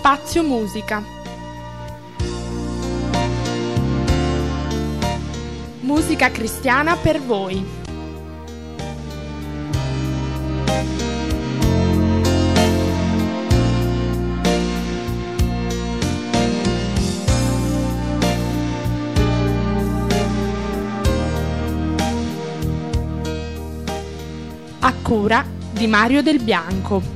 Spazio Musica. Musica cristiana per voi. A cura di Mario Del Bianco.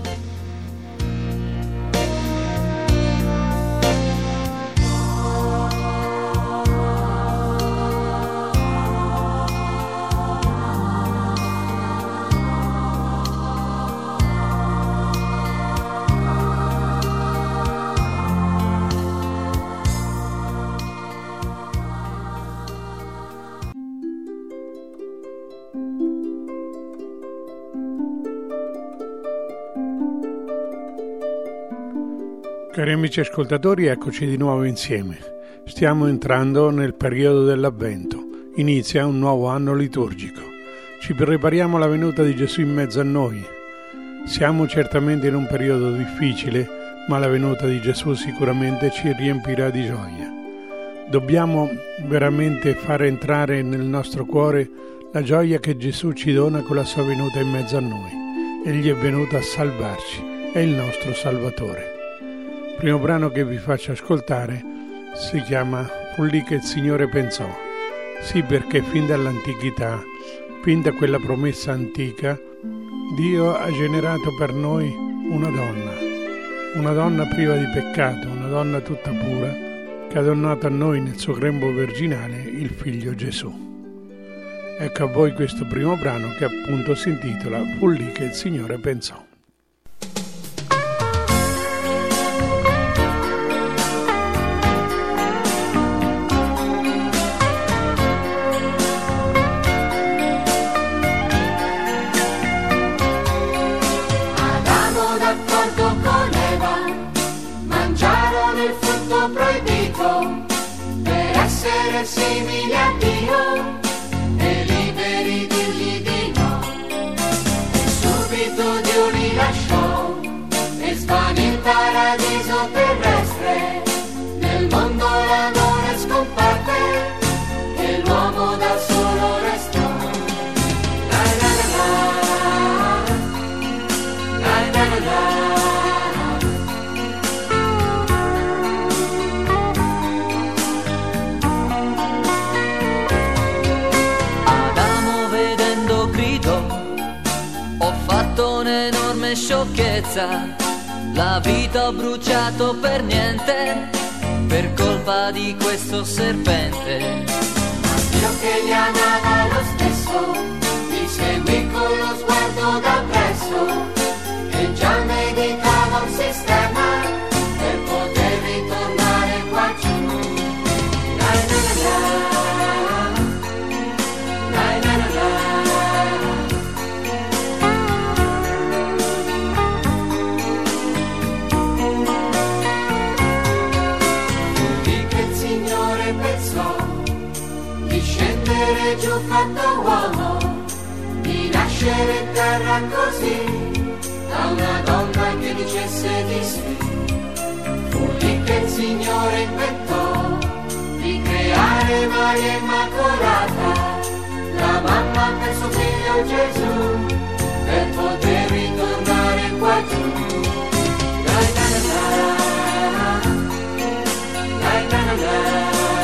Cari amici ascoltatori, eccoci di nuovo insieme. Stiamo entrando nel periodo dell'Avvento. Inizia un nuovo anno liturgico. Ci prepariamo alla venuta di Gesù in mezzo a noi. Siamo certamente in un periodo difficile, ma la venuta di Gesù sicuramente ci riempirà di gioia. Dobbiamo veramente far entrare nel nostro cuore la gioia che Gesù ci dona con la sua venuta in mezzo a noi. Egli è venuto a salvarci, è il nostro Salvatore. Il primo brano che vi faccio ascoltare si chiama Fu lì che il Signore pensò. Sì, perché fin dall'antichità, fin da quella promessa antica, Dio ha generato per noi una donna priva di peccato, una donna tutta pura, che ha donato a noi nel suo grembo virginale il figlio Gesù. Ecco a voi questo primo brano che appunto si intitola Fu lì che il Signore pensò. Simili a Dio e liberi dirgli di no, e subito Dio li lasciò e svanì il paradiso terrestre. Nel mondo l'amore scomparve e l'uomo da solo restò. La la la la, la la la. Sciocchezza, la vita ho bruciato per niente, per colpa di questo serpente. Ma Dio che li amava lo stesso, li seguì con lo sguardo da presso, e già meditava un sistema per poter ritornare qua giù. La la la la, la la la. Giù fatto uomo, di nascere in terra così, da una donna che dicesse di sì. Fu lì che il Signore inventò di creare Maria Immacolata, la mamma per suo figlio Gesù, per poter ritornare qua giù. La la la la, la la la.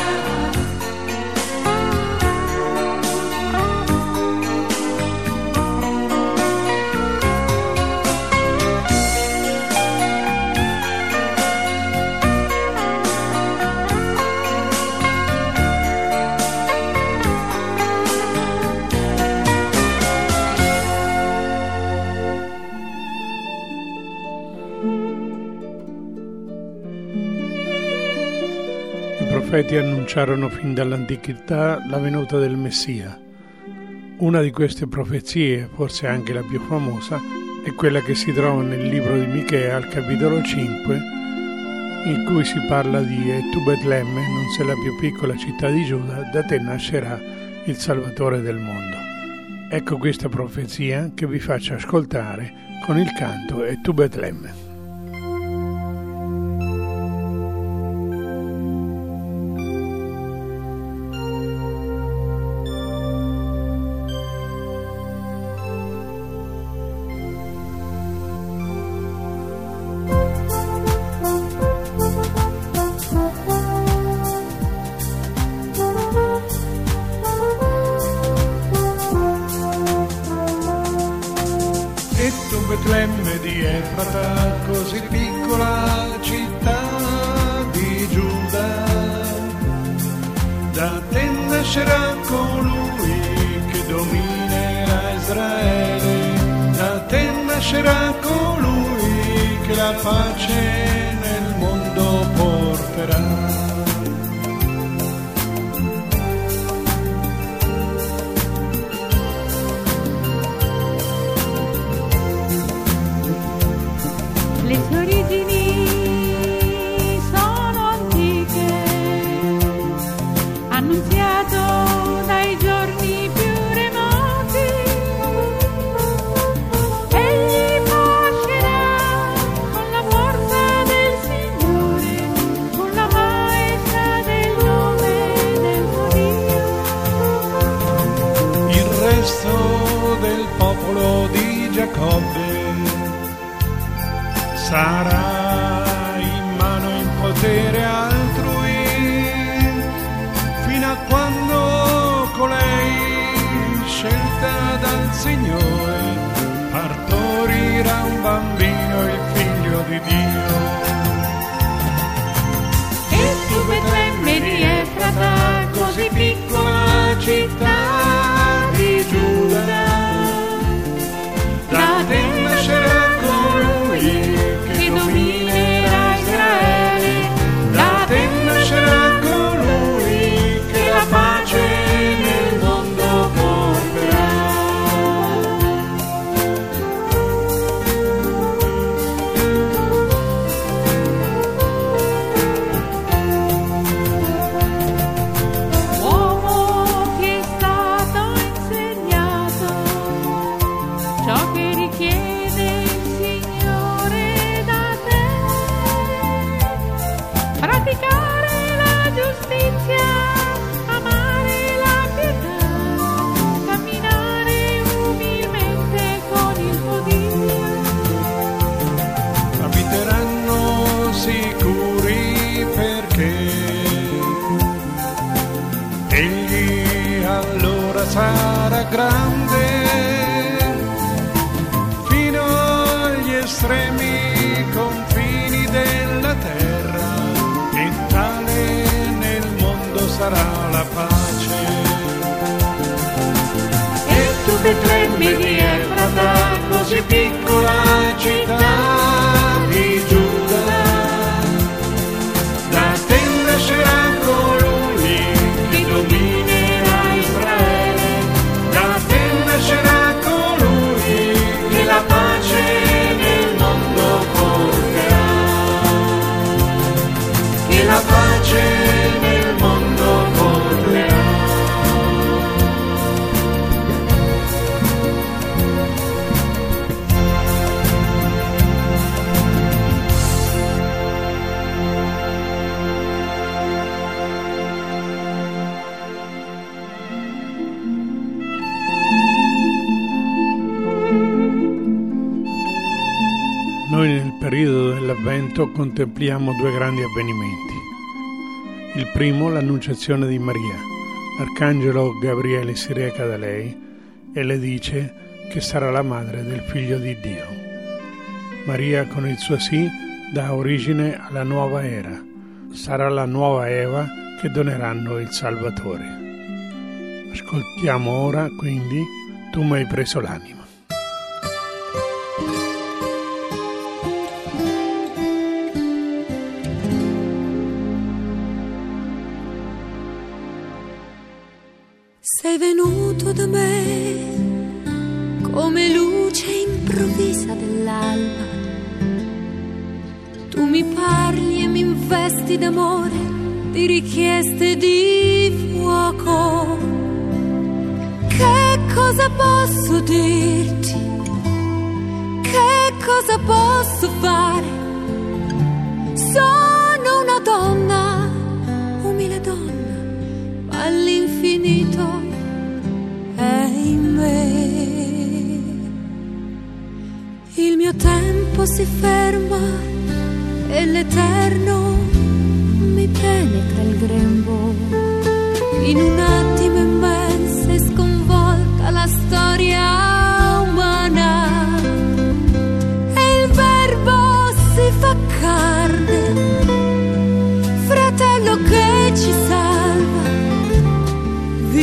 I profeti annunciarono fin dall'antichità la venuta del Messia. Una di queste profezie, forse anche la più famosa, è quella che si trova nel libro di Michea al capitolo 5, in cui si parla di «E tu Betlemme, non sei la più piccola città di Giuda, da te nascerà il Salvatore del mondo». Ecco questa profezia che vi faccio ascoltare con il canto «E tu Betlemme». nascerà colui che dominerà Israele, da te nascerà colui che la pace nel mondo porterà. Le sue origini sono antiche, annunziato dai giorni più remoti. Egli pascerà con la forza del Signore, con la maestà del nome del suo Dio. Il resto del popolo di Giacobbe sarà in mano in potere altrui, fino a quando colei, scelta dal Signore, partorirà un bambino, il figlio di Dio. E tu Betlemme di Efrata, così piccola città di Giuda, Da te nascerà colui che dominerà Israele, da te nascerà colui che la pace nel mondo porterà. uomo che è stato insegnato ciò che richiede il Signore da te, praticare la giustizia, amare la pietà, camminare umilmente con il tuo Dio. Abiteranno sicuri perché egli allora sarà grande fino agli estremi confini della terra, e tale nel mondo sarà la pace. E tu Betlemme di Efrata, Così piccola città di Giuda, da te nascerà colui che dominerà Israele, da te nascerà colui che la pace nel mondo porterà, che la pace nel mondo porterà. Noi nel periodo dell'Avvento contempliamo due grandi avvenimenti. Il primo, l'annunciazione di Maria. L'arcangelo Gabriele si reca da lei e le dice che sarà la madre del figlio di Dio. Maria con il suo sì dà origine alla nuova era. Sarà la nuova Eva che doneranno il Salvatore. Ascoltiamo ora quindi Tu mi hai preso l'anima. Sei venuto da me come luce improvvisa dell'alba. Tu mi parli e mi investi d'amore, di richieste di fuoco. Che cosa posso dirti? Che cosa posso fare? Sono una donna, umile donna, ma all'infinito è in me. Il mio tempo si ferma e l'eterno mi penetra il grembo. In un attimo immenso e sconvolta la storia umana, e il verbo si fa carne, fratello che ci salva,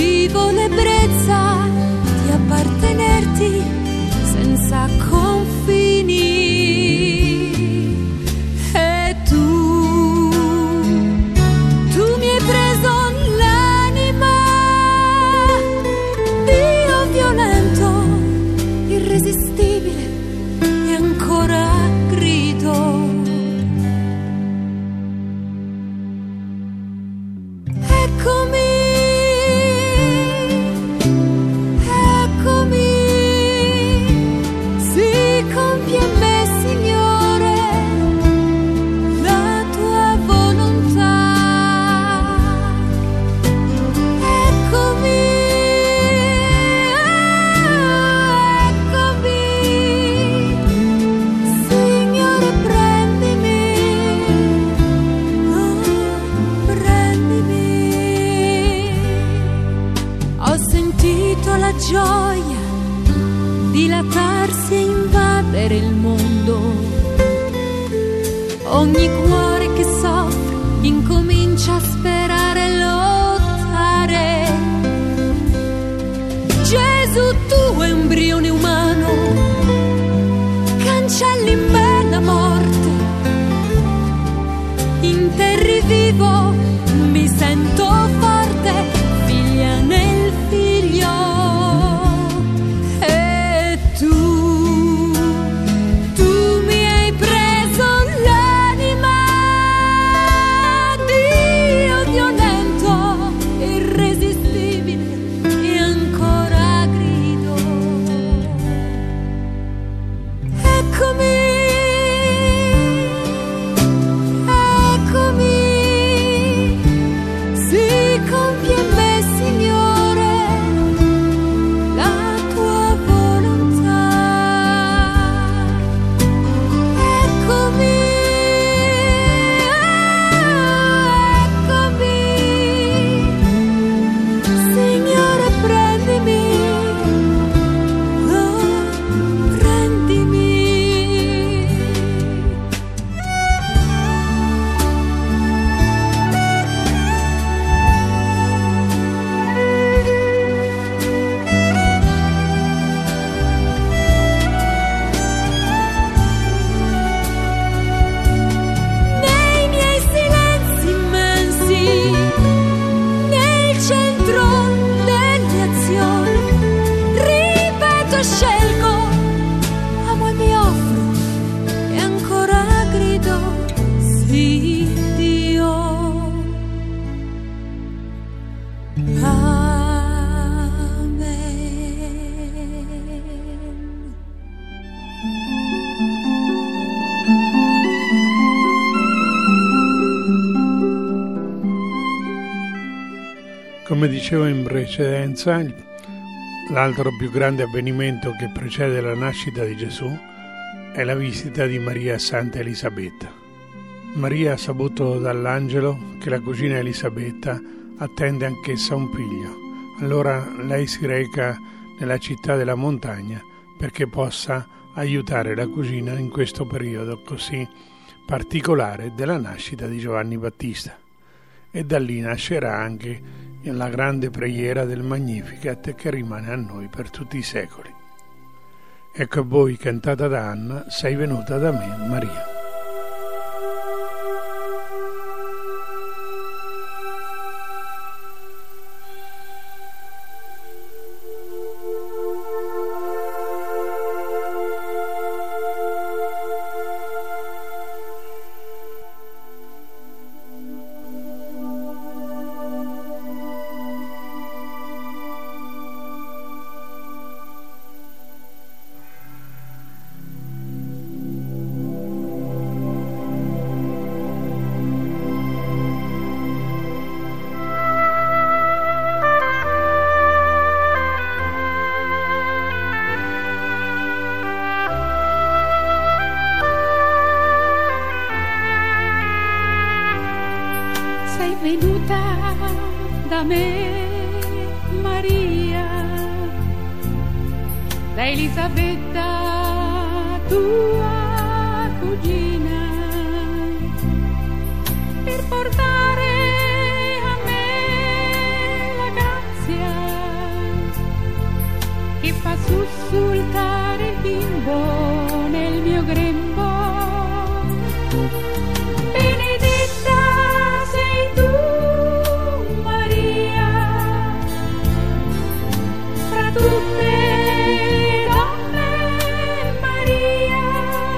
per il mondo. Ogni cuore che soffre incomincia a sperare e lottare. Gesù, tu embrione umano, cancelli in me la morte. In terri vivo mi sento forte, figlia nel figlio. E tu mi hai preso l'anima, Dio violento, irresistibile, e ancora grido. Eccomi. Come dicevo in precedenza, l'altro più grande avvenimento che precede la nascita di Gesù è la visita di Maria a Santa Elisabetta. Maria ha saputo dall'angelo che la cugina Elisabetta attende anch'essa un figlio. Allora lei si reca nella città della montagna perché possa aiutare la cugina in questo periodo così particolare della nascita di Giovanni Battista. E da lì nascerà anche la grande preghiera del Magnificat che rimane a noi per tutti i secoli. Ecco a voi, cantata da Anna, sei venuta da me, Maria. Venuta da me, Maria, da Elisabetta, tua cugina, per portare a me la grazia che fa sussultare il bimbo nel mio grembo. Tutte donne, Maria,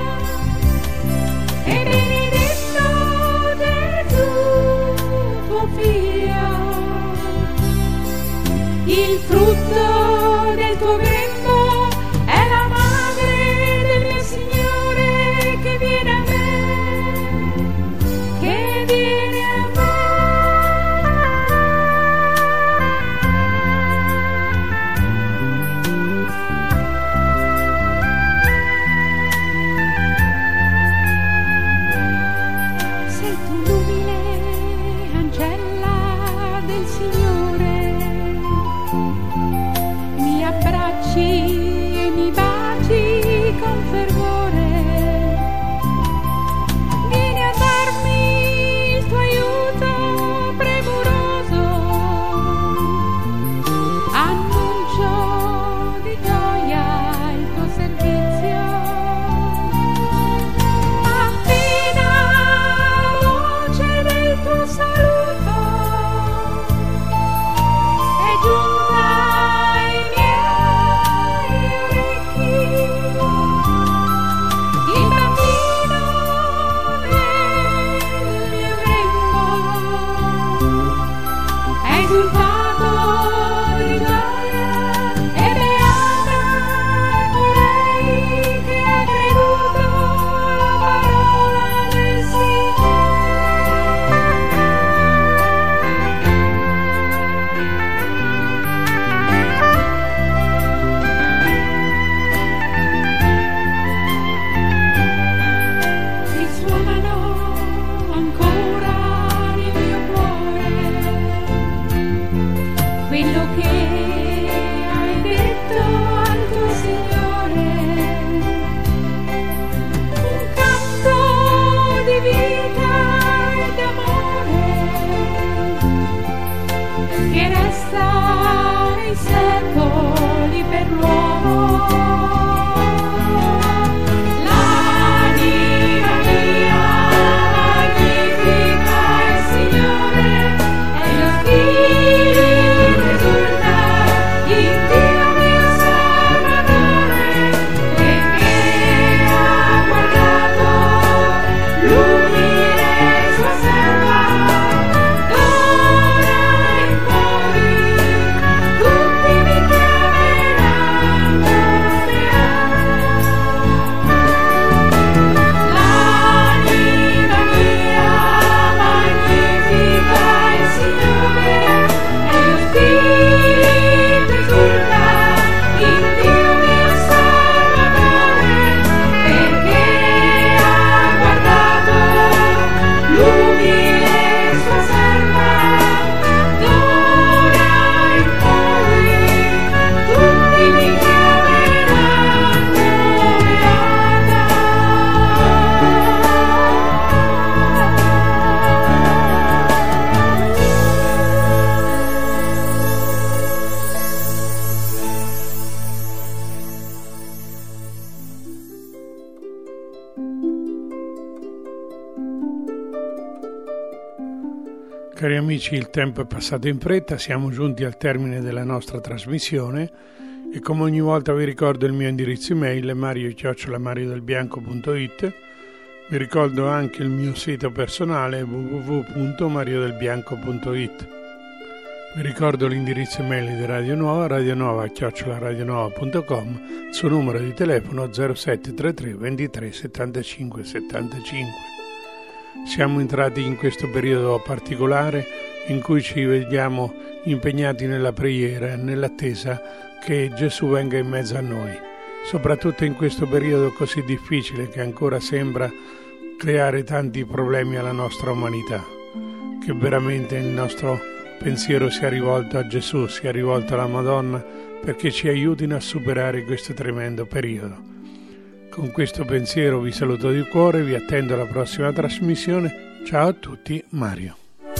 Cari amici, il tempo è passato in fretta, siamo giunti al termine della nostra trasmissione e come ogni volta vi ricordo il mio indirizzo email mario@mariodelbianco.it. Vi ricordo anche il mio sito personale www.mariodelbianco.it. Vi ricordo l'indirizzo email di Radio Nuova, radionuova@radionuova.com, il suo numero di telefono 0733 23 75 75. Siamo entrati in questo periodo particolare in cui ci vediamo impegnati nella preghiera, nell'attesa che Gesù venga in mezzo a noi, soprattutto in questo periodo così difficile che ancora sembra creare tanti problemi alla nostra umanità. Che veramente il nostro pensiero sia rivolto a Gesù, sia rivolto alla Madonna, perché ci aiutino a superare questo tremendo periodo. Con questo pensiero vi saluto di cuore, vi attendo alla prossima trasmissione. Ciao a tutti, Mario.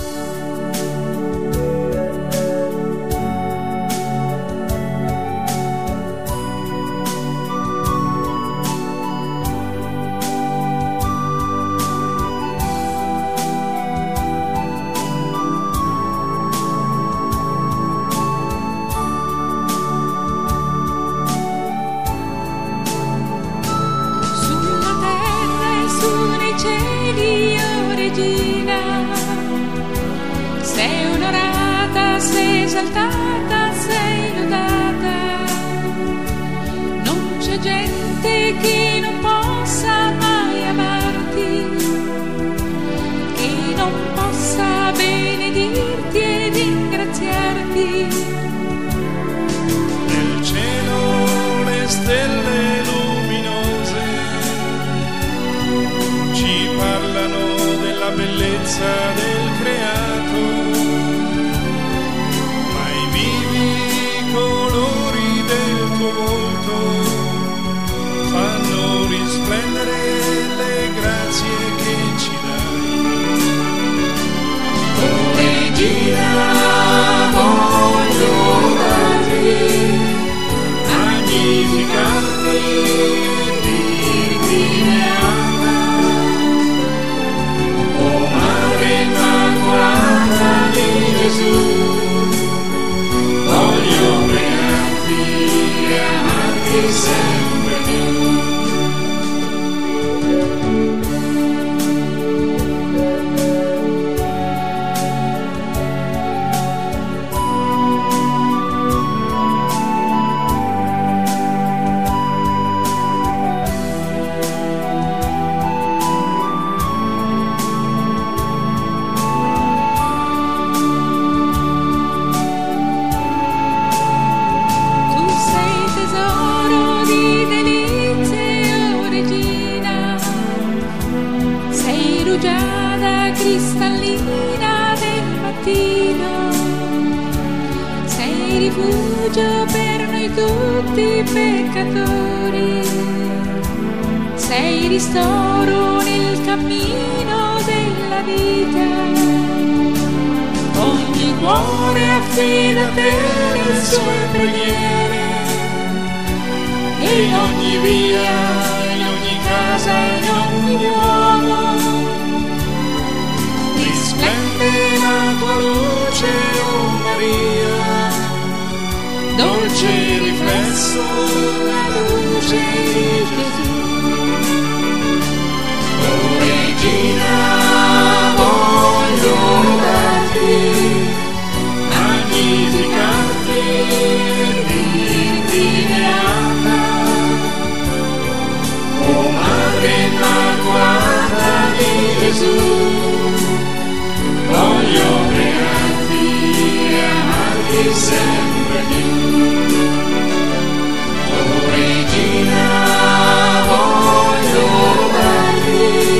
esaltata, sei lodata. Non c'è gente che non possa mai amarti, che non possa benedirti ed ringraziarti. Nel cielo le stelle luminose ci parlano della bellezza del creato. Colori del tuo volto fanno risplendere le grazie che ci dai. Oh Regina, voglio lodarti, magnificarti, dirti beata. Oh Madre Immacolata di Gesù, voglio pregarti e amarti sempre più. Cristallina del mattino, sei rifugio per noi tutti peccatori, sei ristoro nel cammino della vita. Ogni cuore affida a te le sue preghiere, e in ogni via, in ogni casa, in ogni uomo risplende la tua luce, oh Maria, dolce riflesso della luce di Gesù. Oh Regina, voglio lodarti, magnificarti e dirti beata. Oh Madre Immacolata di Gesù, voglio pregarti e amarti sempre più. Oh Regina, voglio lodarti,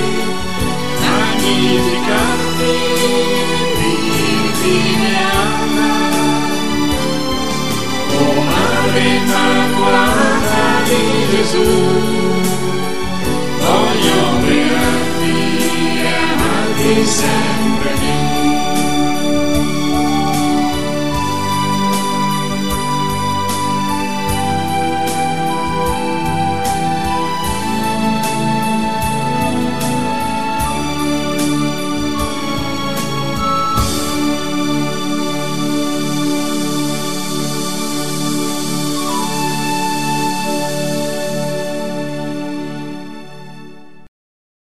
magnificarti e dirti beata. Oh Madre Immacolata di Gesù, voglio pregarti e amarti sempre più.